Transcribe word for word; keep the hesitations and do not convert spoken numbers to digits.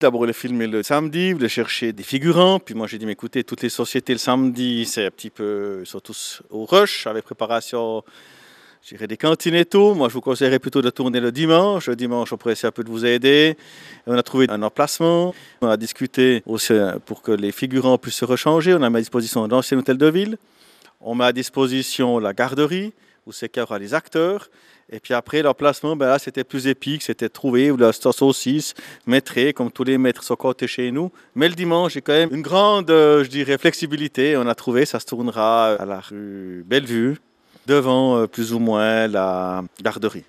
D'abord, le film est le samedi, vous chercher des figurants. Puis moi, j'ai dit, mais écoutez, toutes les sociétés le samedi, c'est un petit peu, ils sont tous au rush avec préparation, je dirais, des cantines et tout. Moi, je vous conseillerais plutôt de tourner le dimanche. Le dimanche, on pourrait essayer un peu de vous aider. Et on a trouvé un emplacement. On a discuté aussi pour que les figurants puissent se rechanger. On a mis à disposition un ancien hôtel de ville. On met à disposition la garderie, où c'est qu'il y aura les acteurs. Et puis après, l'emplacement, ben là, c'était plus épique, c'était trouvé, la saucisse, maîtré, comme tous les maîtres sont comptés chez nous. Mais le dimanche, j'ai quand même une grande, euh, je dirais, flexibilité. On a trouvé, ça se tournera à la rue Bellevue, devant euh, plus ou moins la garderie.